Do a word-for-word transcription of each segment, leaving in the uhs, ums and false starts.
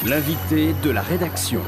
L'invité de la rédaction.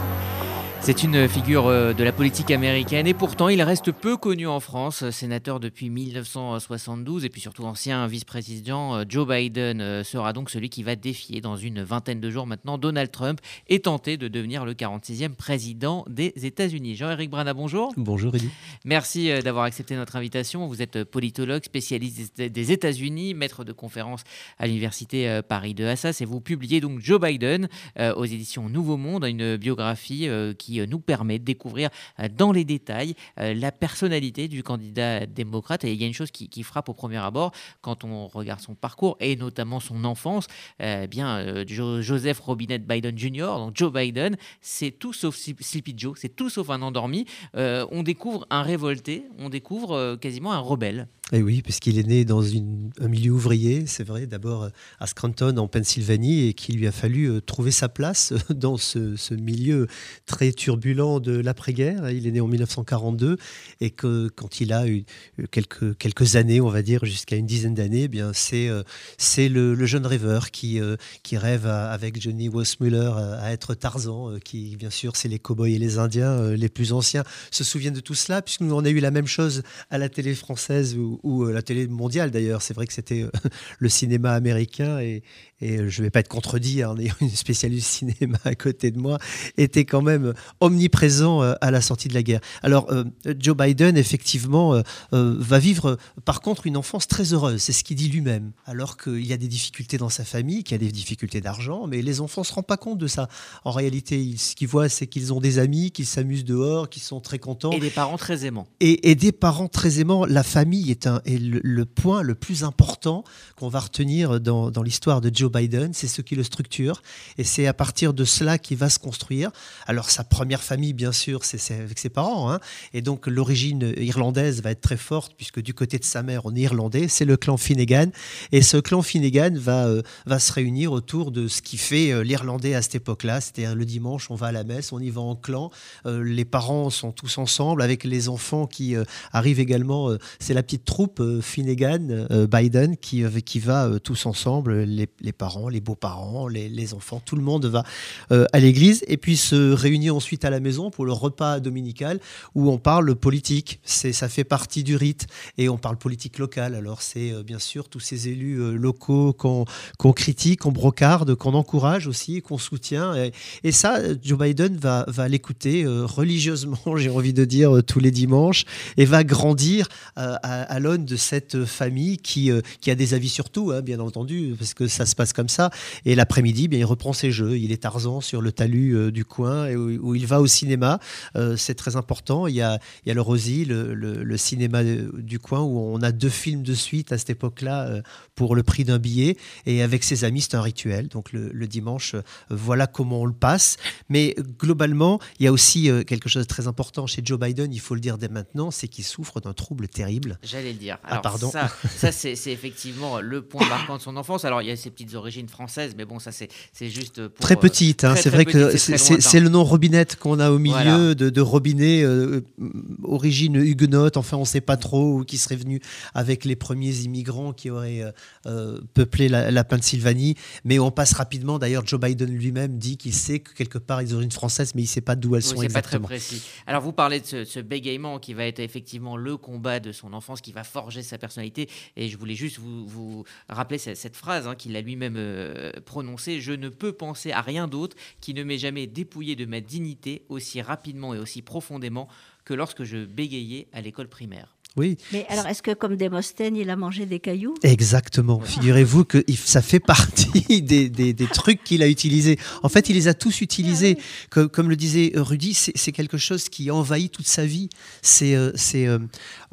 C'est une figure de la politique américaine et pourtant il reste peu connu en France. Sénateur depuis mille neuf cent soixante-douze et puis surtout ancien vice-président, Joe Biden sera donc celui qui va défier dans une vingtaine de jours maintenant Donald Trump et tenter de devenir le quarante-sixième président des États-Unis. Jean-Éric Brana, bonjour. Bonjour Eddy. Merci d'avoir accepté notre invitation. Vous êtes politologue, spécialiste des États-Unis, maître de conférences à l'université Paris deux Assas et vous publiez donc Joe Biden euh, aux éditions Nouveau Monde, une biographie euh, qui nous permet de découvrir dans les détails la personnalité du candidat démocrate. Et il y a une chose qui, qui frappe au premier abord quand on regarde son parcours et notamment son enfance. Eh bien, euh, Joseph Robinette Biden junior, donc Joe Biden, c'est tout sauf Sleepy Joe, c'est tout sauf un endormi. Euh, on découvre un révolté, on découvre euh, quasiment un rebelle. Et oui, puisqu'il est né dans une, un milieu ouvrier, c'est vrai, d'abord à Scranton, en Pennsylvanie, et qu'il lui a fallu trouver sa place dans ce, ce milieu très turbulent de l'après-guerre. Il est né en mille neuf cent quarante-deux, et que quand il a eu quelques, quelques années, on va dire, jusqu'à une dizaine d'années, eh bien c'est, c'est le, le jeune rêveur qui, qui rêve à, avec Johnny Weissmuller à, à être Tarzan, qui, bien sûr, c'est les cow-boys et les Indiens, les plus anciens, se souviennent de tout cela, puisque nous on a eu la même chose à la télé française, où ou la télé mondiale d'ailleurs. C'est vrai que c'était le cinéma américain et, et je ne vais pas être contredit en ayant une spécialiste cinéma à côté de moi, était quand même omniprésent à la sortie de la guerre. Alors Joe Biden effectivement va vivre par contre une enfance très heureuse, c'est ce qu'il dit lui-même, alors qu'il y a des difficultés dans sa famille, qu'il y a des difficultés d'argent, mais les enfants ne se rendent pas compte de ça. En réalité, ce qu'ils voient, c'est qu'ils ont des amis, qu'ils s'amusent dehors, qu'ils sont très contents. Et des parents très aimants. Et, et des parents très aimants. La famille est un Et le, le point le plus important qu'on va retenir dans, dans l'histoire de Joe Biden, c'est ce qui le structure. Et c'est à partir de cela qu'il va se construire. Alors, sa première famille, bien sûr, c'est, c'est avec ses parents. Hein. Et donc, l'origine irlandaise va être très forte, puisque du côté de sa mère, on est irlandais. C'est le clan Finnegan. Et ce clan Finnegan va, euh, va se réunir autour de ce qui fait euh, l'Irlandais à cette époque-là. C'est-à-dire, le dimanche, on va à la messe, on y va en clan. Euh, les parents sont tous ensemble, avec les enfants qui euh, arrivent également. Euh, c'est la petite troupe Euh, Finnegan, euh, Biden, qui, euh, qui va euh, tous ensemble, les, les parents, les beaux-parents, les, les enfants, tout le monde va euh, à l'église et puis se réunit ensuite à la maison pour le repas dominical où on parle politique. C'est, ça fait partie du rite et on parle politique locale. Alors c'est euh, bien sûr tous ces élus euh, locaux qu'on, qu'on critique, qu'on brocarde, qu'on encourage aussi, qu'on soutient. Et, et ça, Joe Biden va, va l'écouter euh, religieusement, j'ai envie de dire, euh, tous les dimanches et va grandir euh, à, à l'aune de cette famille qui, euh, qui a des avis sur tout, hein, bien entendu, parce que ça se passe comme ça. Et l'après-midi, bien, il reprend ses jeux. Il est Tarzan sur le talus euh, du coin et où, où il va au cinéma. Euh, c'est très important. Il y a, il y a le Rosie, le, le, le cinéma du coin, où on a deux films de suite à cette époque-là euh, pour le prix d'un billet. Et avec ses amis, c'est un rituel. Donc le, le dimanche, euh, voilà comment on le passe. Mais globalement, il y a aussi euh, quelque chose de très important chez Joe Biden, il faut le dire dès maintenant, c'est qu'il souffre d'un trouble terrible. J'allais le dire. Alors, ah, pardon. Ça, ça c'est, c'est effectivement le point marquant de son enfance. Alors, il y a ses petites origines françaises, mais bon, ça, c'est, c'est juste pour... Très petite, hein, très, c'est très vrai petite, que c'est, c'est, c'est le nom Robinette qu'on a au milieu, voilà. de, de Robinet, euh, origine huguenote, enfin, on ne sait pas trop, qui serait venu avec les premiers immigrants qui auraient euh, peuplé la, la Pennsylvanie. Mais on passe rapidement, d'ailleurs, Joe Biden lui-même dit qu'il sait que quelque part, il y a des origines françaises, mais il ne sait pas d'où elles oui, sont c'est exactement. Pas très précis. Alors, vous parlez de ce, ce bégaiement qui va être effectivement le combat de son enfance, qui va forger sa personnalité. Et je voulais juste vous, vous rappeler cette, cette phrase hein, qu'il a lui-même euh, prononcée. « Je ne peux penser à rien d'autre qui ne m'ait jamais dépouillé de ma dignité aussi rapidement et aussi profondément que lorsque je bégayais à l'école primaire. » Oui. Mais alors, est-ce que comme Démosthène, il a mangé des cailloux ? Exactement. Ouais. Figurez-vous que ça fait partie des, des, des trucs qu'il a utilisés. En fait, il les a tous utilisés. Comme, comme le disait Rudy, c'est, c'est quelque chose qui envahit toute sa vie. C'est... Euh, c'est euh,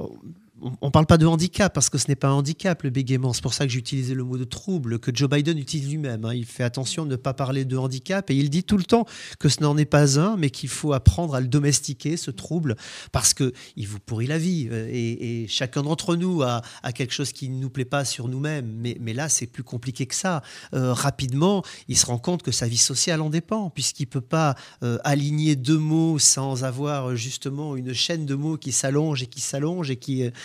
on ne parle pas de handicap parce que ce n'est pas un handicap le bégaiement, c'est pour ça que j'ai utilisé le mot de trouble que Joe Biden utilise lui-même, hein. Il fait attention de ne pas parler de handicap et il dit tout le temps que ce n'en est pas un mais qu'il faut apprendre à le domestiquer ce trouble parce qu'il vous pourrit la vie et, et chacun d'entre nous a, a quelque chose qui ne nous plaît pas sur nous-mêmes mais, mais là c'est plus compliqué que ça. Euh, rapidement il se rend compte que sa vie sociale en dépend puisqu'il ne peut pas euh, aligner deux mots sans avoir justement une chaîne de mots qui s'allonge et qui s'allonge et qui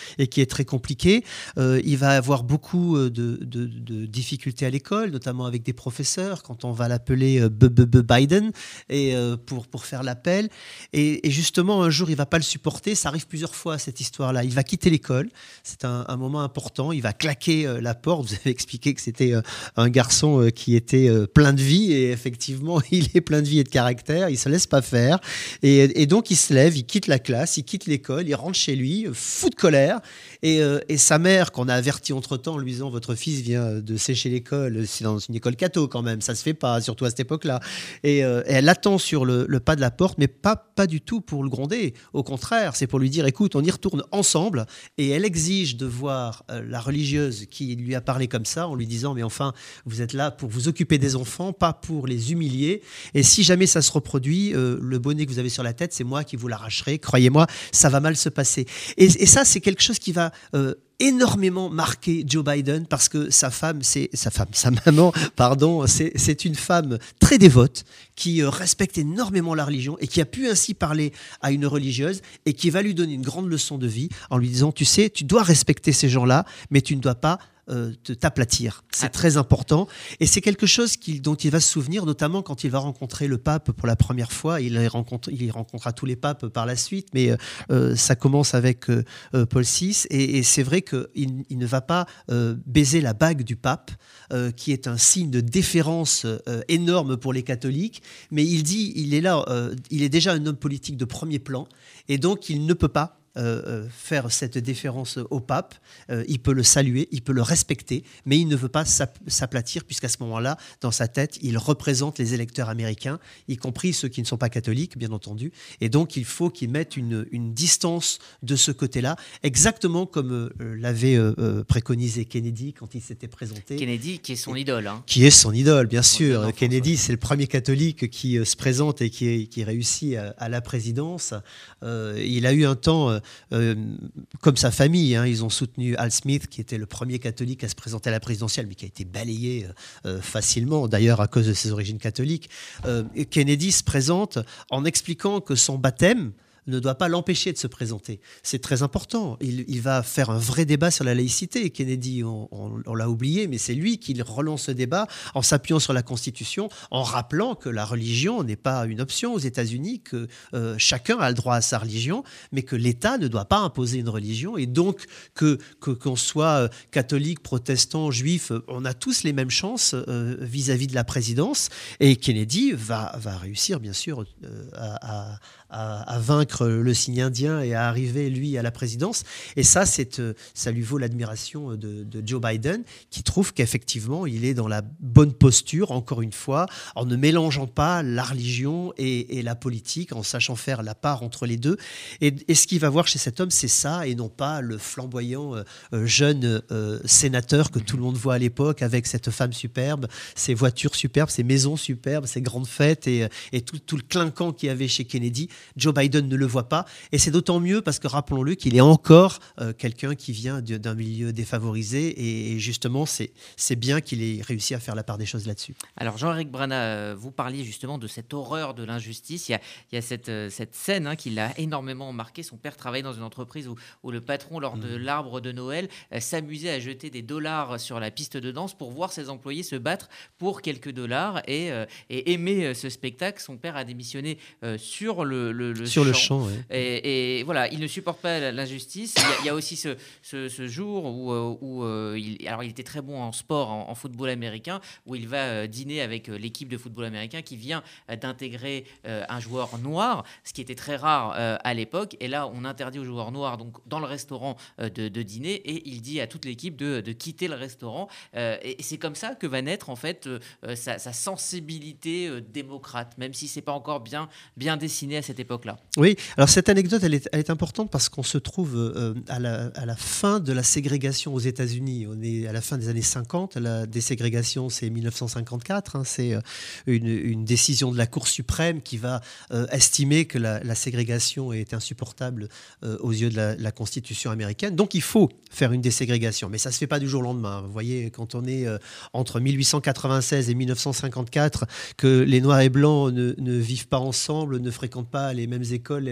et qui est très compliqué. Euh, il va avoir beaucoup de, de, de difficultés à l'école, notamment avec des professeurs, quand on va l'appeler euh, B B B Biden, et, euh, pour, pour faire l'appel. Et, et justement, un jour, il ne va pas le supporter. Ça arrive plusieurs fois, cette histoire-là. Il va quitter l'école. C'est un, un moment important. Il va claquer euh, la porte. Vous avez expliqué que c'était euh, un garçon euh, qui était euh, plein de vie. Et effectivement, il est plein de vie et de caractère. Il ne se laisse pas faire. Et, et donc, il se lève, il quitte la classe, il quitte l'école, il rentre chez lui, fou de colère. Et, euh, et sa mère, qu'on a averti entre-temps en lui disant « Votre fils vient de sécher l'école. C'est dans une école catho quand même. Ça ne se fait pas, surtout à cette époque-là. » Et, euh, et elle attend sur le, le pas de la porte, mais pas, pas du tout pour le gronder. Au contraire, c'est pour lui dire « Écoute, on y retourne ensemble. » Et elle exige de voir euh, la religieuse qui lui a parlé comme ça, en lui disant « Mais enfin, vous êtes là pour vous occuper des enfants, pas pour les humilier. Et si jamais ça se reproduit, euh, le bonnet que vous avez sur la tête, c'est moi qui vous l'arracherai. Croyez-moi, ça va mal se passer. » Et, et ça, c'est quelque chose qui va euh, énormément marquer Joe Biden, parce que sa femme, c'est sa femme, sa maman, pardon, c'est, c'est une femme très dévote qui euh, respecte énormément la religion et qui a pu ainsi parler à une religieuse et qui va lui donner une grande leçon de vie en lui disant « Tu sais, tu dois respecter ces gens-là, mais tu ne dois pas Euh, te t'aplatir. C'est ah. très important. Et c'est quelque chose qu'il, dont il va se souvenir, notamment quand il va rencontrer le pape pour la première fois. Il, rencontre, il rencontrera tous les papes par la suite, mais euh, ça commence avec euh, Paul six. Et, et c'est vrai qu'il il ne va pas euh, baiser la bague du pape, euh, qui est un signe de déférence euh, énorme pour les catholiques. Mais il dit, il est là, euh, il est déjà un homme politique de premier plan, et donc il ne peut pas Euh, faire cette déférence au pape. Euh, il peut le saluer, il peut le respecter, mais il ne veut pas s'aplatir, puisqu'à ce moment-là, dans sa tête, il représente les électeurs américains, y compris ceux qui ne sont pas catholiques, bien entendu. Et donc, il faut qu'il mette une, une distance de ce côté-là, exactement comme euh, l'avait euh, préconisé Kennedy quand il s'était présenté. Kennedy, qui est son idole. Hein. Qui est son idole, bien sûr. Kennedy, c'est le premier catholique qui euh, se présente et qui, qui réussit à, à la présidence. Euh, il a eu un temps... Euh, Euh, comme sa famille, hein, ils ont soutenu Al Smith, qui était le premier catholique à se présenter à la présidentielle, mais qui a été balayé euh, facilement, d'ailleurs à cause de ses origines catholiques. Euh, Kennedy se présente en expliquant que son baptême ne doit pas l'empêcher de se présenter. C'est très important. Il, il va faire un vrai débat sur la laïcité. Kennedy, on, on, on l'a oublié, mais c'est lui qui relance ce débat en s'appuyant sur la Constitution, en rappelant que la religion n'est pas une option aux États-Unis, que euh, chacun a le droit à sa religion, mais que l'État ne doit pas imposer une religion, et donc que, que, qu'on soit catholique, protestant, juif, on a tous les mêmes chances euh, vis-à-vis de la présidence. Et Kennedy va, va réussir, bien sûr, euh, à, à, à vaincre le signe indien et à arriver, lui, à la présidence. Et ça, c'est, ça lui vaut l'admiration de, de Joe Biden, qui trouve qu'effectivement, il est dans la bonne posture, encore une fois, en ne mélangeant pas la religion et, et la politique, en sachant faire la part entre les deux. Et, et ce qu'il va voir chez cet homme, c'est ça, et non pas le flamboyant euh, jeune euh, sénateur que tout le monde voit à l'époque, avec cette femme superbe, ses voitures superbes, ses maisons superbes, ses grandes fêtes, et, et tout, tout le clinquant qu'il y avait chez Kennedy. Joe Biden ne le voit pas, et c'est d'autant mieux parce que, rappelons-le, qu'il est encore euh, quelqu'un qui vient de, d'un milieu défavorisé, et, et justement c'est, c'est bien qu'il ait réussi à faire la part des choses là-dessus. Alors Jean-Éric Brana, vous parliez justement de cette horreur de l'injustice. Il y a, il y a cette, cette scène hein, qui l'a énormément marqué. Son père travaillait dans une entreprise où, où le patron, lors de mmh. l'arbre de Noël, euh, s'amusait à jeter des dollars sur la piste de danse pour voir ses employés se battre pour quelques dollars, et, euh, et aimer ce spectacle. Son père a démissionné euh, sur le, le, le sur champ. le champ, ouais. Et, et voilà, il ne supporte pas l'injustice. Il y a, il y a aussi ce, ce, ce jour où, où euh, il, alors il était très bon en sport, en, en football américain, où il va euh, dîner avec euh, l'équipe de football américain qui vient euh, d'intégrer euh, un joueur noir, ce qui était très rare euh, à l'époque. Et là, on interdit aux joueurs noirs, donc dans le restaurant, euh, de, de dîner, et il dit à toute l'équipe de, de quitter le restaurant. Euh, et, et c'est comme ça que va naître en fait euh, sa, sa sensibilité euh, démocrate, même si c'est pas encore bien, bien dessiné à cette époque-là. Oui, alors cette anecdote, elle est, elle est importante parce qu'on se trouve euh, à, la, à la fin de la ségrégation aux États-Unis. On est à la fin des années cinquante. La déségrégation, c'est dix-neuf cent cinquante-quatre. Hein, c'est une, une décision de la Cour suprême qui va euh, estimer que la, la ségrégation est insupportable euh, aux yeux de la, la Constitution américaine. Donc, il faut faire une déségrégation. Mais ça ne se fait pas du jour au lendemain. Vous voyez, quand on est euh, entre dix-huit cent quatre-vingt-seize et dix-neuf cent cinquante-quatre, que les Noirs et Blancs ne, ne vivent pas ensemble, ne fréquentent pas les mêmes écoles,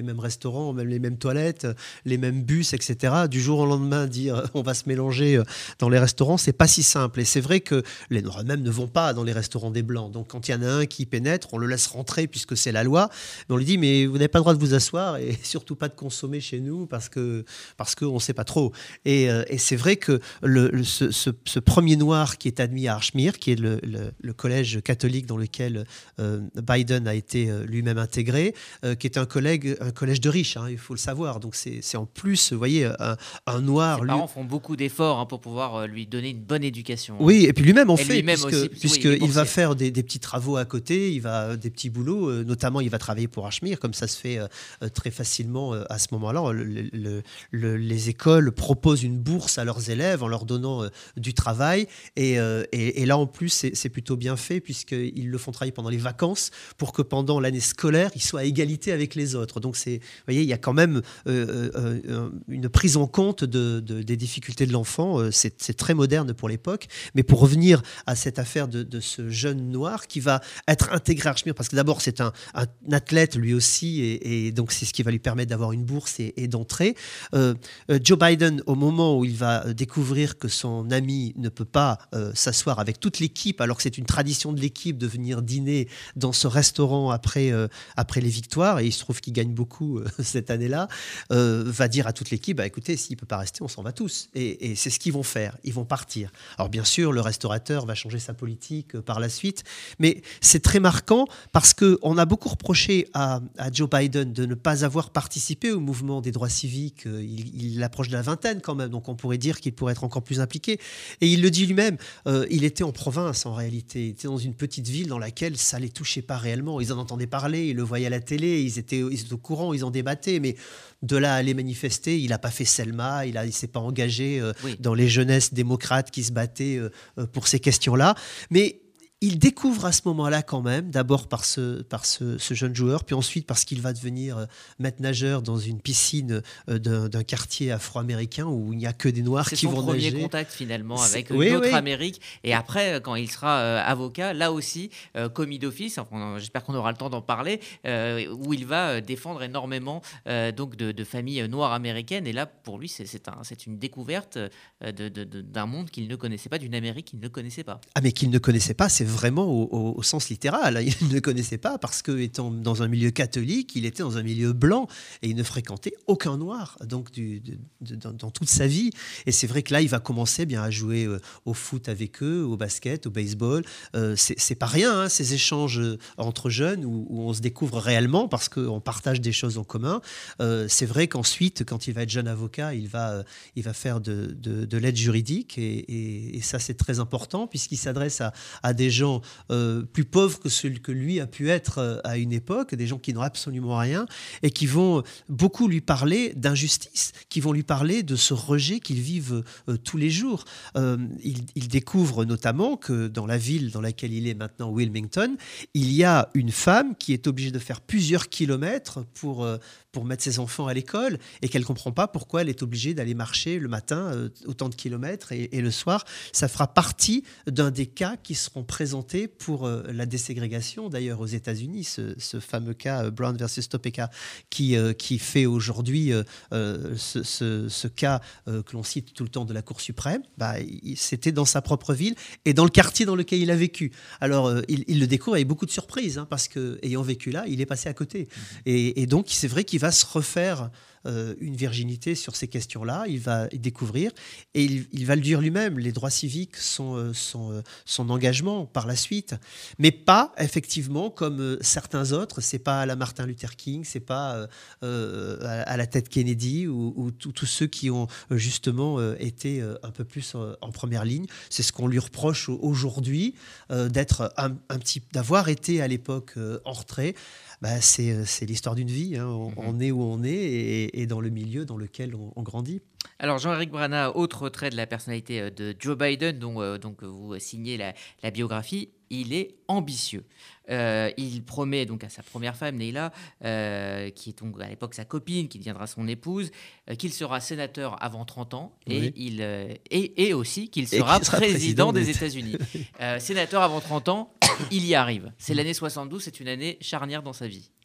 les mêmes restaurants, même les mêmes toilettes, les mêmes bus, et cetera. Du jour au lendemain, dire on va se mélanger dans les restaurants, c'est pas si simple. Et c'est vrai que les Noirs même ne vont pas dans les restaurants des Blancs. Donc quand il y en a un qui pénètre, on le laisse rentrer puisque c'est la loi. Mais on lui dit mais vous n'avez pas le droit de vous asseoir et surtout pas de consommer chez nous parce que parce qu'on ne sait pas trop. Et, et c'est vrai que le, le, ce, ce, ce premier Noir qui est admis à Archmere, qui est le, le, le collège catholique dans lequel euh, Biden a été euh, lui-même intégré, euh, qui est un, collègue, un collège de riches, hein, il faut le savoir. Donc c'est, c'est en plus, vous voyez, un, un Noir... Ses lui... parents font beaucoup d'efforts hein, pour pouvoir euh, lui donner une bonne éducation. Oui, et puis lui-même en et fait, lui-même puisque, aussi, puisque oui, il, il va faire des, des petits travaux à côté, il va des petits boulots, euh, notamment il va travailler pour Archmere, comme ça se fait euh, très facilement euh, à ce moment-là. Le, le, le, les écoles proposent une bourse à leurs élèves en leur donnant euh, du travail, et, euh, et, et là en plus c'est, c'est plutôt bien fait, puisqu'ils le font travailler pendant les vacances, pour que pendant l'année scolaire, il soit à égalité avec les autres. Donc c'est, vous voyez, il y a quand même euh, euh, une prise en compte de, de, des difficultés de l'enfant. C'est, c'est très moderne pour l'époque. Mais pour revenir à cette affaire de, de ce jeune Noir qui va être intégré à Archmere, parce que d'abord c'est un, un athlète lui aussi, et, et donc c'est ce qui va lui permettre d'avoir une bourse et, et d'entrer. Euh, euh, Joe Biden, au moment où il va découvrir que son ami ne peut pas euh, s'asseoir avec toute l'équipe, alors que c'est une tradition de l'équipe de venir dîner dans ce restaurant après, euh, après les victoires, et il se trouve qu'il gagne beaucoup euh, cette année-là, euh, va dire à toute l'équipe, bah, écoutez, s'il ne peut pas rester, on s'en va tous. Et, et c'est ce qu'ils vont faire, ils vont partir. Alors bien sûr, le restaurateur va changer sa politique euh, par la suite, mais c'est très marquant parce qu'on a beaucoup reproché à, à Joe Biden de ne pas avoir participé au mouvement des droits civiques. Il, il approche de la vingtaine quand même, donc on pourrait dire qu'il pourrait être encore plus impliqué. Et il le dit lui-même, euh, il était en province en réalité, il était dans une petite ville dans laquelle ça ne les touchait pas réellement. Ils en entendaient parler, ils le voyaient à la télé, ils étaient, ils étaient au courant, ils en débattaient, mais de là à aller manifester, il n'a pas fait Selma, il ne il s'est pas engagé euh, oui. dans les jeunesses démocrates qui se battaient euh, pour ces questions-là. Mais il découvre à ce moment-là quand même, d'abord par ce, par ce, ce jeune joueur, puis ensuite parce qu'il va devenir euh, maître nageur dans une piscine euh, d'un, d'un quartier afro-américain où il n'y a que des Noirs c'est qui vont nager. C'est son premier contact finalement avec oui, une autre oui. Amérique. Et après, quand il sera euh, avocat, là aussi, euh, commis d'office, enfin, j'espère qu'on aura le temps d'en parler, euh, où il va défendre énormément euh, donc de, de familles noires américaines. Et là, pour lui, c'est, c'est, un, c'est une découverte de, de, de, d'un monde qu'il ne connaissait pas, d'une Amérique qu'il ne connaissait pas. Ah, mais qu'il ne connaissait pas, c'est vraiment au, au, au sens littéral. Il ne connaissait pas parce que, étant dans un milieu catholique, il était dans un milieu blanc et il ne fréquentait aucun noir donc du, de, de, dans, dans toute sa vie. Et c'est vrai que là, il va commencer bien à jouer euh, au foot avec eux, au basket, au baseball. Euh, c'est, c'est pas rien, hein, ces échanges entre jeunes où, où on se découvre réellement parce qu'on partage des choses en commun. Euh, c'est vrai qu'ensuite, quand il va être jeune avocat, il va, euh, il va faire de, de, de l'aide juridique et, et, et ça, c'est très important puisqu'il s'adresse à, à des gens Euh, plus pauvres que ceux que lui a pu être euh, à une époque, des gens qui n'ont absolument rien et qui vont beaucoup lui parler d'injustice, qui vont lui parler de ce rejet qu'ils vivent euh, tous les jours. Euh, il, il découvre notamment que dans la ville dans laquelle il est maintenant, Wilmington, il y a une femme qui est obligée de faire plusieurs kilomètres pour, euh, pour mettre ses enfants à l'école et qu'elle ne comprend pas pourquoi elle est obligée d'aller marcher le matin euh, autant de kilomètres et, et le soir. Ça fera partie d'un des cas qui seront présentés pour euh, la déségrégation, d'ailleurs aux États-Unis, ce, ce fameux cas euh, Brown versus Topeka qui, euh, qui fait aujourd'hui euh, euh, ce, ce, ce cas euh, que l'on cite tout le temps de la Cour suprême. Bah, il, c'était dans sa propre ville et dans le quartier dans lequel il a vécu. Alors euh, il, il le découvre avec beaucoup de surprise hein, parce qu'ayant vécu là, il est passé à côté. Mmh. Et, et donc c'est vrai qu'il va se refaire Euh, une virginité sur ces questions-là, il va découvrir et il, il va le dire lui-même, les droits civiques sont euh, son, euh, son engagement par la suite, mais pas effectivement comme euh, certains autres, c'est pas à la Martin Luther King, c'est pas euh, euh, à, à la Ted Kennedy ou, ou tous ceux qui ont euh, justement euh, été euh, un peu plus euh, en première ligne. C'est ce qu'on lui reproche aujourd'hui, euh, d'être un, un petit, d'avoir été à l'époque euh, en retrait. Bah, c'est, c'est l'histoire d'une vie, hein. on, on est où on est et, et dans le milieu dans lequel on, on grandit. Alors Jean-Éric Brana, autre trait de la personnalité de Joe Biden, dont euh, donc vous signez la, la biographie, il est ambitieux. Euh, il promet donc à sa première femme, Neila, euh, qui est donc à l'époque sa copine, qui deviendra son épouse, euh, qu'il sera sénateur avant trente ans et, oui. il, euh, et, et aussi qu'il sera, qu'il sera président, président des, des États-Unis. euh, sénateur avant trente ans, il y arrive. C'est l'année soixante-douze, c'est une année charnière dans sa vie.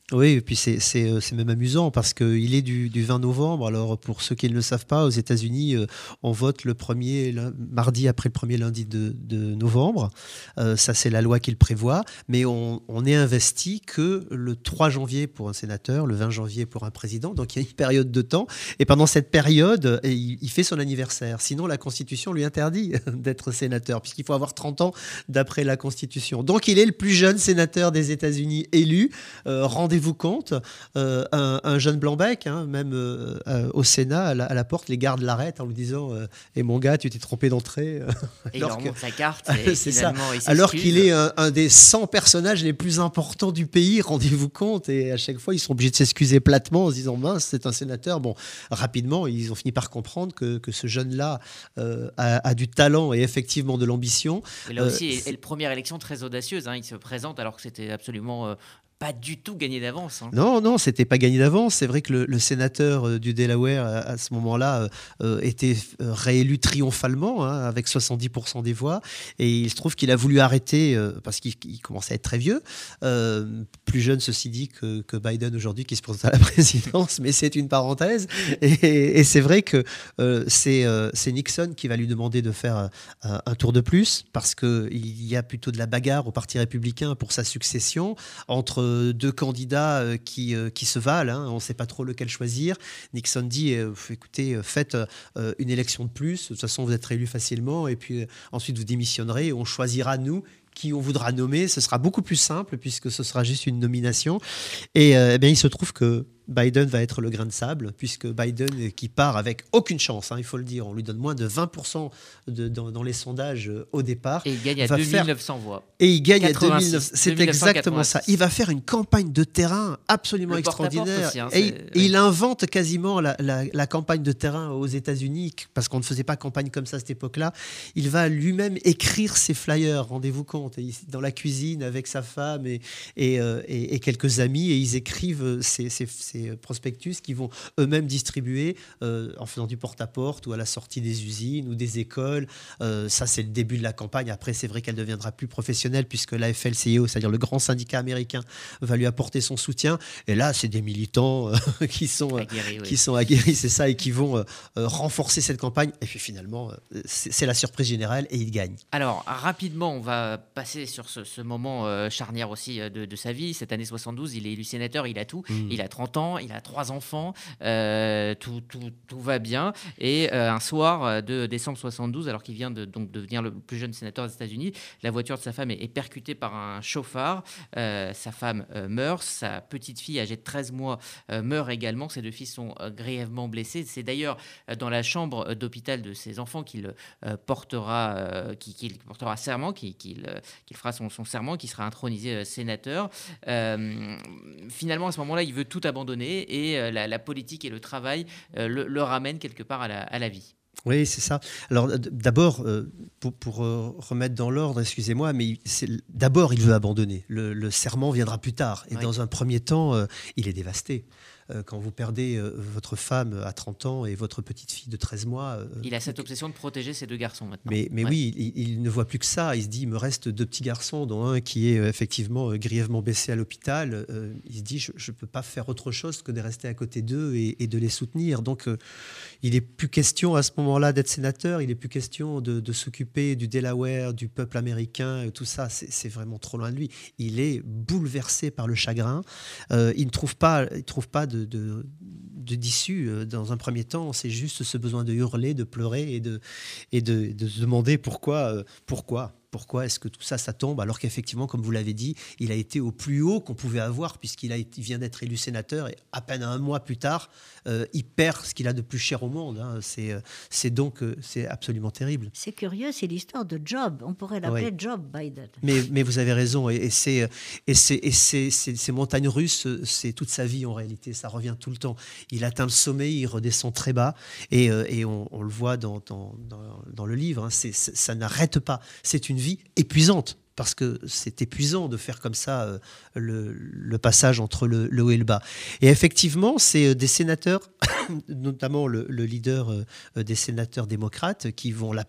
Oui, et puis c'est, c'est, euh, c'est même amusant parce qu'il est du, du vingt novembre. Alors, pour ceux qui ne le savent pas, aux États-Unis, euh, on vote le premier lin- mardi après le premier lundi de, de novembre. Euh, ça, c'est la loi qui le prévoit. Mais on, on est investi que le trois janvier pour un sénateur, le vingt janvier pour un président. Donc, il y a une période de temps. Et pendant cette période, et il, il fait son anniversaire. Sinon, la Constitution lui interdit d'être sénateur, puisqu'il faut avoir trente ans d'après la Constitution. Donc, il est le plus jeune sénateur des États-Unis élu. Euh, rendez-vous compte, euh, un, un jeune blanc-bec, hein, même euh, euh, au Sénat, à la, à la porte, les gardes l'arrêtent en lui disant euh, « Eh mon gars, tu t'es trompé d'entrée. » Et il leur montre sa carte. Et c'est ça. il Alors qu'il est un, un des cent personnages les plus importants du pays, rendez-vous compte. Et à chaque fois, ils sont obligés de s'excuser platement en se disant « Mince, c'est un sénateur. » Bon, rapidement, ils ont fini par comprendre que, que ce jeune-là euh, a, a du talent et effectivement de l'ambition. Et là aussi, Euh, est, est une première élection très audacieuse. Hein. Il se présente alors que c'était absolument... Euh, pas du tout gagné d'avance. Hein. Non, non, c'était pas gagné d'avance. C'est vrai que le, le sénateur euh, du Delaware, à, à ce moment-là, euh, était euh, réélu triomphalement, hein, avec soixante-dix pour cent des voix. Et il se trouve qu'il a voulu arrêter, euh, parce qu'il il commençait à être très vieux, euh, plus jeune, ceci dit, que, que Biden aujourd'hui, qui se présente à la présidence, mais c'est une parenthèse. Et, et c'est vrai que euh, c'est, euh, c'est Nixon qui va lui demander de faire un, un tour de plus, parce qu'il y a plutôt de la bagarre au Parti républicain pour sa succession, entre deux candidats euh, qui, euh, qui se valent, hein, on ne sait pas trop lequel choisir. Nixon dit, euh, écoutez, faites euh, une élection de plus, de toute façon vous êtes réélu facilement, et puis euh, ensuite vous démissionnerez, et on choisira, nous, qui on voudra nommer. Ce sera beaucoup plus simple, puisque ce sera juste une nomination. Et euh, eh bien, il se trouve que Biden va être le grain de sable, puisque Biden, qui part avec aucune chance, hein, il faut le dire, on lui donne moins de vingt pour cent de, dans, dans les sondages euh, au départ. Et il gagne à va deux mille neuf cents faire... voix. Et il gagne quatre-vingt-six, à deux mille neuf cents. C'est exactement ça. Il va faire une campagne de terrain absolument Le porte-à-porte extraordinaire. aussi, hein, et, c'est- et oui. il invente quasiment la, la- la campagne de terrain aux États-Unis, parce qu'on ne faisait pas campagne comme ça à cette époque-là. Il va lui-même écrire ses flyers, rendez-vous compte, et il- dans la cuisine avec sa femme et, et, euh, et- et quelques amis, et ils écrivent ces, ces- ces prospectus qui vont eux-mêmes distribuer euh, en faisant du porte-à-porte ou à la sortie des usines ou des écoles. Euh, ça, c'est le début de la campagne. Après, c'est vrai qu'elle deviendra plus professionnelle, puisque la F L C I O, c'est-à-dire le grand syndicat américain, va lui apporter son soutien. Et là, c'est des militants euh, qui sont, euh, Aguerri, oui. qui sont aguerris, c'est ça, et qui vont euh, euh, renforcer cette campagne. Et puis finalement, euh, c'est, c'est la surprise générale et il gagne. Alors, rapidement, on va passer sur ce, ce moment euh, charnière aussi euh, de, de sa vie. Cette année soixante-douze, il est élu sénateur, il a tout. Mm. Il a trente ans, il a trois enfants, euh, tout, tout, tout va bien. Et euh, un soir euh, de décembre soixante-douze, alors qu'il vient de donc, devenir le plus jeune sénateur des États-Unis, la voiture de sa femme est, est percutée par un chauffard. Euh, sa femme euh, meurt, sa petite fille âgée de treize mois euh, meurt également. Ses deux fils sont euh, grièvement blessés. C'est d'ailleurs euh, dans la chambre euh, d'hôpital de ses enfants qu'il euh, portera, euh, qu'il, qu'il portera serment, qu'il, qu'il, euh, qu'il fera son, son serment, qu'il sera intronisé euh, sénateur. Euh, finalement, à ce moment-là, il veut tout abandonner et euh, la, la politique et le travail euh, le, le ramènent quelque part à la, à la vie. Oui, c'est ça. Alors d- d'abord, euh, pour, pour euh, remettre dans l'ordre, excusez-moi, mais il- c'est, d'abord, il veut abandonner. Le, le serment viendra plus tard. Et Oui. dans un premier temps, euh, il est dévasté. Euh, quand vous perdez euh, votre femme à trente ans et votre petite fille de treize mois... euh, Il a cette obsession de protéger ses deux garçons maintenant. Mais, mais Ouais. oui, il, il ne voit plus que ça. Il se dit, il me reste deux petits garçons, dont un qui est euh, effectivement euh, grièvement blessé à l'hôpital. Euh, il se dit, je ne peux pas faire autre chose que de rester à côté d'eux et, et de les soutenir. Donc, euh, il n'est plus question à ce moment-là d'être sénateur. Il n'est plus question de, de s'occuper du Delaware, du peuple américain, euh, tout ça. C'est, c'est vraiment trop loin de lui. Il est bouleversé par le chagrin. Euh, il ne trouve pas, il trouve pas de, de, de d'issue. Euh, Dans un premier temps, c'est juste ce besoin de hurler, de pleurer et de, et de, de se demander pourquoi, euh, pourquoi, pourquoi est-ce que tout ça, ça tombe, alors qu'effectivement, comme vous l'avez dit, il a été au plus haut qu'on pouvait avoir, puisqu'il a été, il vient d'être élu sénateur, et à peine un mois plus tard, euh, il perd ce qu'il a de plus cher au monde. Hein. C'est, euh, c'est donc euh, c'est absolument terrible. C'est curieux, c'est l'histoire de Job. On pourrait l'appeler Oui. Job Biden. Mais, mais vous avez raison, et, et, c'est, et, c'est, et c'est, c'est, ces montagnes russes, c'est toute sa vie en réalité, ça revient tout le temps. Il atteint le sommet, il redescend très bas, et, euh, et on, on le voit dans, dans, dans, dans le livre, hein, c'est, c'est, ça n'arrête pas. C'est une vie épuisante, parce que c'est épuisant de faire comme ça euh, le, le passage entre le, le haut et le bas. Et effectivement, c'est euh, des sénateurs, notamment le, le leader euh, des sénateurs démocrates, qui vont l'appeler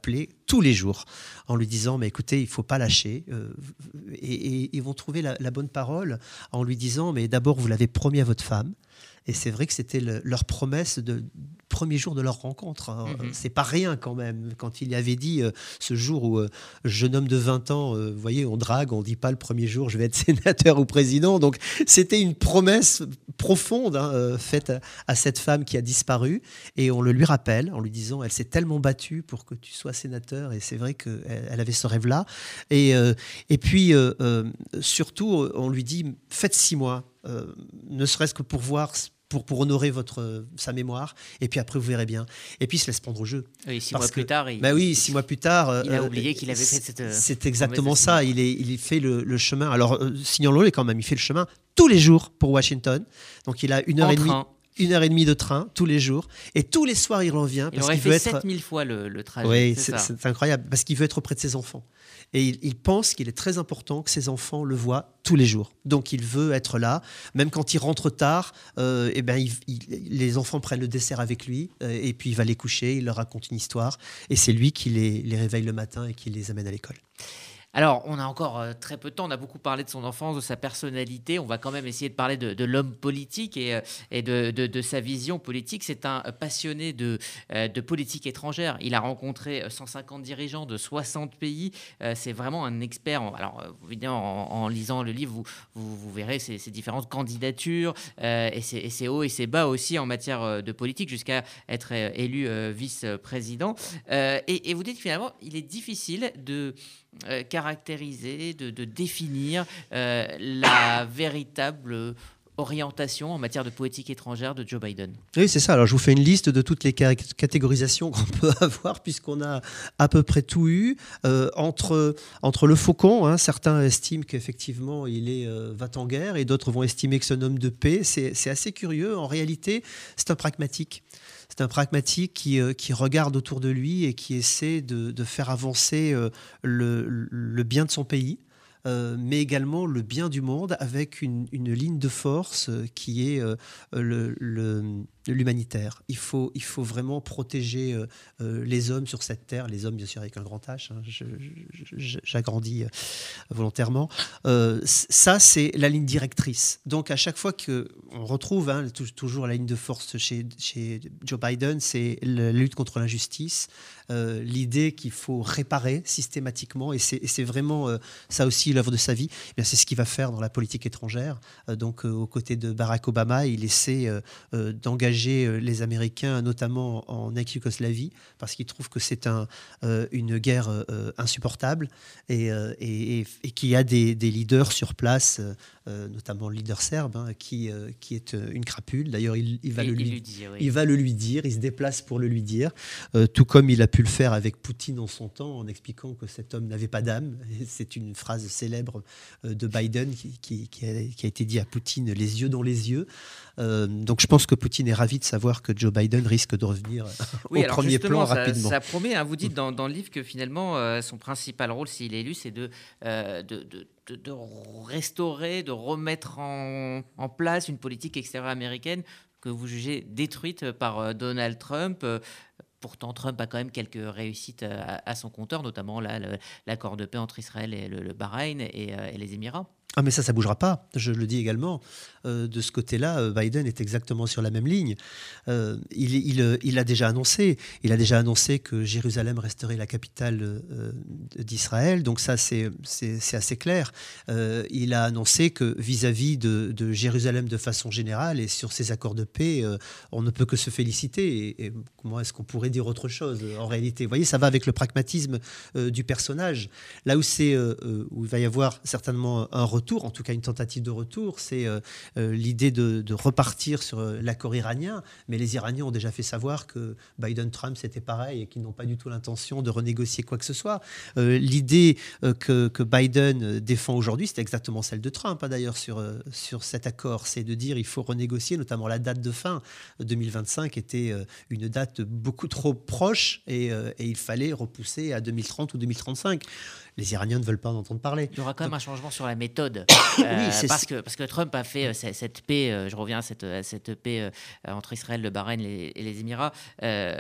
tous les jours en lui disant mais écoutez, il ne faut pas lâcher. Euh, et, et ils vont trouver la, la bonne parole en lui disant mais d'abord, vous l'avez promis à votre femme. Et c'est vrai que c'était le, leur promesse de premier jour de leur rencontre. Hein. Mm-hmm. C'est pas rien quand même. Quand il y avait dit euh, ce jour où euh, jeune homme de vingt ans, euh, vous voyez, on drague, on dit pas le premier jour je vais être sénateur ou président. Donc c'était une promesse profonde hein, euh, faite à, à cette femme qui a disparu. Et on le lui rappelle en lui disant elle s'est tellement battue pour que tu sois sénateur. Et c'est vrai qu'elle elle avait ce rêve-là. Et, euh, et puis euh, euh, surtout, on lui dit faites six mois, euh, ne serait-ce que pour voir. Pour, pour honorer votre, sa mémoire, et puis après vous verrez bien. Et puis il se laisse prendre au jeu. Oui, six mois que, plus tard, il, bah oui, six mois plus tard, il a oublié qu'il avait fait cette. C'est exactement ça. Il est, il fait le, le chemin. Alors euh, signalons-le quand même, il fait le chemin tous les jours pour Washington. Donc il a une heure en et demie. Train. Une heure et demie de train tous les jours. Et tous les soirs, il revient. Il parce aurait qu'il fait veut être... sept mille fois le, le trajet. Oui, c'est, c'est, c'est incroyable. Parce qu'il veut être auprès de ses enfants. Et il, il pense qu'il est très important que ses enfants le voient tous les jours. Donc il veut être là. Même quand il rentre tard, euh, eh ben, il, il, les enfants prennent le dessert avec lui. Euh, et puis il va les coucher, il leur raconte une histoire. Et c'est lui qui les, les réveille le matin et qui les amène à l'école. Alors, on a encore euh, très peu de temps, on a beaucoup parlé de son enfance, de sa personnalité, on va quand même essayer de parler de, de l'homme politique et, euh, et de, de, de sa vision politique. C'est un passionné de, euh, de politique étrangère. Il a rencontré cent cinquante dirigeants de soixante pays. Euh, c'est vraiment un expert. En, alors, évidemment, en, en lisant le livre, vous, vous, vous verrez ces, ces différentes candidatures euh, et, ses, et ses hauts et ses bas aussi en matière de politique, jusqu'à être euh, élu euh, vice-président. Euh, et, et vous dites finalement, il est difficile de... Euh, caractériser, de, de définir euh, la véritable orientation en matière de politique étrangère de Joe Biden. Oui, c'est ça. Alors, je vous fais une liste de toutes les catégorisations qu'on peut avoir, puisqu'on a à peu près tout eu. Euh, entre, entre le faucon, hein, certains estiment qu'effectivement, il est euh, va-t-en-guerre, et d'autres vont estimer que c'est un homme de paix. C'est, c'est assez curieux. En réalité, c'est un pragmatique. C'est un pragmatique qui, euh, qui regarde autour de lui et qui essaie de, de faire avancer euh, le, le bien de son pays, euh, mais également le bien du monde, avec une, une ligne de force euh, qui est euh, le, le, l'humanitaire. Il faut, il faut vraiment protéger euh, euh, les hommes sur cette terre, les hommes bien sûr avec un grand H, hein, je, je, j'agrandis euh, volontairement. Euh, ça, c'est la ligne directrice. Donc à chaque fois qu'on retrouve hein, t- toujours la ligne de force chez, chez Joe Biden, c'est la lutte contre l'injustice, euh, l'idée qu'il faut réparer systématiquement, et c'est, et c'est vraiment euh, ça aussi l'œuvre de sa vie. Eh bien, c'est ce qu'il va faire dans la politique étrangère. Euh, donc euh, aux côtés de Barack Obama, il essaie euh, euh, d'engager les Américains, notamment en ex-Yougoslavie, parce qu'ils trouvent que c'est un, euh, une guerre euh, insupportable et, euh, et, et qu'il y a des, des leaders sur place, euh, notamment le leader serbe, hein, qui, euh, qui est une crapule. D'ailleurs, il, il, va, il, le lui, il, lui dit, oui. il va le lui dire, il se déplace pour le lui dire, euh, tout comme il a pu le faire avec Poutine en son temps, en expliquant que cet homme n'avait pas d'âme. C'est une phrase célèbre de Biden qui, qui, qui, a, qui a été dit à Poutine, les yeux dans les yeux. Euh, donc je pense que Poutine est ravi de savoir que Joe Biden risque de revenir oui, au premier plan ça, rapidement. Ça promet, hein, vous dites dans, dans le livre que finalement euh, son principal rôle, s'il est élu, c'est de, euh, de, de, de, de restaurer, de remettre en, en place une politique extérieure américaine que vous jugez détruite par euh, Donald Trump. Euh, Pourtant, Trump a quand même quelques réussites à, à son compteur, notamment là, le, l'accord de paix entre Israël et le, le Bahreïn et, euh, et les Émirats. Ah mais ça, ça ne bougera pas, je le dis également. Euh, de ce côté-là, Biden est exactement sur la même ligne. Euh, il, il, il a déjà annoncé, il a déjà annoncé que Jérusalem resterait la capitale euh, d'Israël, donc ça c'est, c'est, c'est assez clair. Euh, il a annoncé que vis-à-vis de, de Jérusalem de façon générale et sur ces accords de paix, euh, on ne peut que se féliciter. Et, et comment est-ce qu'on pourrait dire autre chose en réalité ? Vous voyez, ça va avec le pragmatisme euh, du personnage. Là où, c'est, euh, où il va y avoir certainement un retour, en tout cas une tentative de retour, c'est euh, euh, l'idée de, de repartir sur euh, l'accord iranien, mais les Iraniens ont déjà fait savoir que Biden-Trump c'était pareil et qu'ils n'ont pas du tout l'intention de renégocier quoi que ce soit. Euh, l'idée euh, que, que Biden défend aujourd'hui, c'est exactement celle de Trump hein, d'ailleurs sur, euh, sur cet accord, c'est de dire il faut renégocier, notamment la date de fin deux mille vingt-cinq était euh, une date beaucoup trop proche et, euh, et il fallait repousser à deux mille trente ou deux mille trente-cinq. Les Iraniens ne veulent pas en entendre parler. Il y aura quand même Donc, un changement sur la méthode. oui, euh, c'est parce, que, parce que Trump a fait euh, cette paix, euh, je reviens à cette, à cette paix euh, entre Israël, le Bahreïn et les, et les Émirats, euh,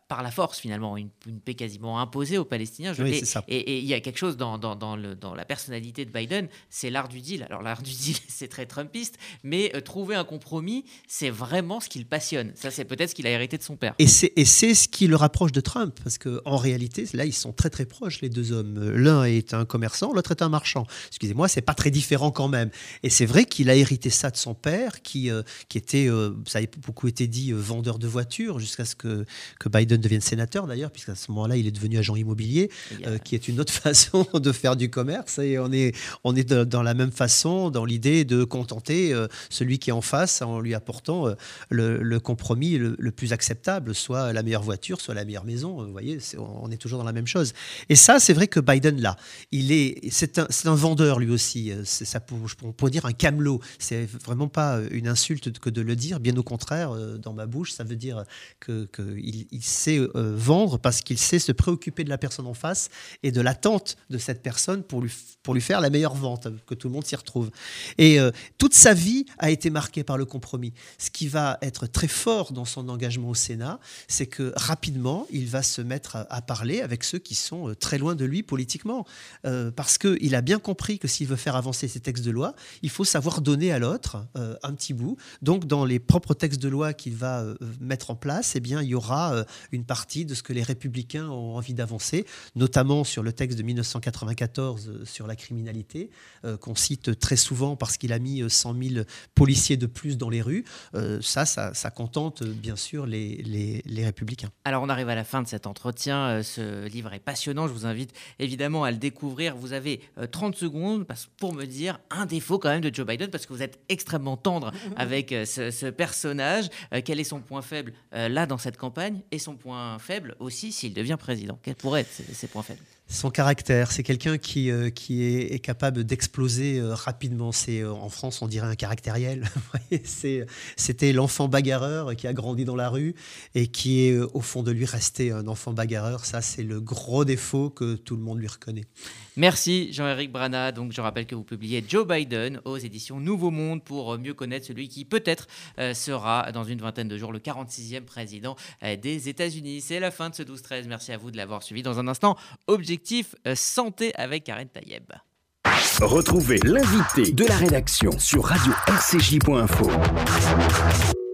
par la force finalement, une, une paix quasiment imposée aux Palestiniens. Je, oui, et, c'est ça. Et, et il y a quelque chose dans, dans, dans, le, dans la personnalité de Biden, c'est l'art du deal. Alors l'art du deal, c'est très trumpiste, mais euh, trouver un compromis, c'est vraiment ce qui le passionne. Ça, c'est peut-être ce qu'il a hérité de son père. Et c'est, et c'est ce qui le rapproche de Trump, parce qu'en réalité, là, ils sont très très proches, les deux hommes. L'un est un commerçant, l'autre est un marchand. Excusez-moi, c'est pas très différent quand même. Et c'est vrai qu'il a hérité ça de son père, qui, euh, qui était, euh, ça a beaucoup été dit, euh, vendeur de voitures, jusqu'à ce que, que Biden devienne sénateur d'ailleurs, puisqu'à ce moment-là, il est devenu agent immobilier, euh, qui est une autre façon de faire du commerce. Et on est, on est de, dans la même façon, dans l'idée de contenter euh, celui qui est en face en lui apportant euh, le, le compromis le, le plus acceptable, soit la meilleure voiture, soit la meilleure maison. Vous voyez, c'est, on est toujours dans la même chose. Et ça, c'est vrai que Biden, là, il est, c'est un, c'est un vendeur lui aussi. C'est, ça, on pourrait dire un camelot. C'est vraiment pas une insulte que de le dire. Bien au contraire, dans ma bouche, ça veut dire que, que il, il sait euh, vendre parce qu'il sait se préoccuper de la personne en face et de l'attente de cette personne pour lui, pour lui faire la meilleure vente, que tout le monde s'y retrouve. Et euh, toute sa vie a été marquée par le compromis. Ce qui va être très fort dans son engagement au Sénat, c'est que rapidement, il va se mettre à, à parler avec ceux qui sont très loin de lui politiquement. Euh, parce qu'il a bien compris que s'il veut faire avancer ses textes de loi, il faut savoir donner à l'autre euh, un petit bout. Donc, dans les propres textes de loi qu'il va euh, mettre en place, eh bien, il y aura euh, une partie de ce que les républicains ont envie d'avancer, notamment sur le texte de dix-neuf cent quatre-vingt-quatorze euh, sur la criminalité, euh, qu'on cite très souvent parce qu'il a mis cent mille policiers de plus dans les rues. Euh, ça, ça, ça contente euh, bien sûr les, les, les républicains. Alors, on arrive à la fin de cet entretien. Euh, ce livre est passionnant. Je vous invite évidemment à le découvrir. Vous avez euh, trente secondes pour me dire un défaut quand même de Joe Biden, parce que vous êtes extrêmement tendre avec euh, ce, ce personnage. Euh, quel est son point faible euh, là dans cette campagne, et son point faible aussi s'il devient président? Quels pourraient être ses, ses points faibles? Son caractère, c'est quelqu'un qui, euh, qui est, est capable d'exploser euh, rapidement. C'est, euh, en France, on dirait un caractériel. c'est, c'était l'enfant bagarreur qui a grandi dans la rue et qui est, euh, au fond de lui, resté un enfant bagarreur. Ça, c'est le gros défaut que tout le monde lui reconnaît. Merci Jean-Éric Brana. Donc, je rappelle que vous publiez Joe Biden aux éditions Nouveau Monde pour mieux connaître celui qui peut-être euh, sera dans une vingtaine de jours le quarante-sixième président euh, des États-Unis. C'est la fin de ce douze treize. Merci à vous de l'avoir suivi. Dans un instant, Objectif euh, Santé avec Karen Tayeb. Retrouvez l'invité de la rédaction sur radio r c j point info.